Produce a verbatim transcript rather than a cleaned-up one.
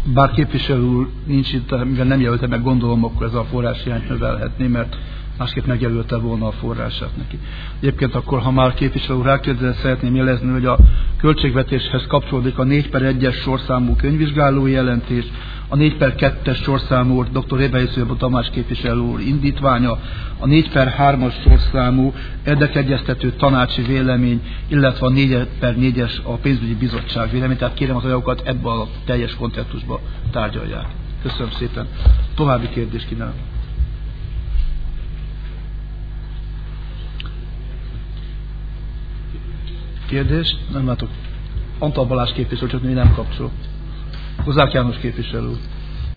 Bár képviselő úr nincs itt, mivel nem jelölte meg, gondolom, akkor ez a forráshiányt növelhetné, mert másképp megjelölte volna a forrását neki. Egyébként akkor, ha már képviselő úr rákérdezett, szeretném jelezni, hogy a költségvetéshez kapcsolódik a négy per egyes sorszámú könyvvizsgálói jelentés, a négy per kettes sorszámú dr. Rébai Szőbb Tamás képviselő úr indítványa, a négy per hármas sorszámú érdekegyeztető tanácsi vélemény, illetve a négy per négyes a pénzügyi bizottság vélemény. Tehát kérem az anyagokat ebben a teljes kontextusban tárgyalják. Köszönöm szépen. További kérdést kínálom. Kérdés? Nem látok. Antal Balázs képviselő, csak mi nem kapcsol. Kozák János képviselő.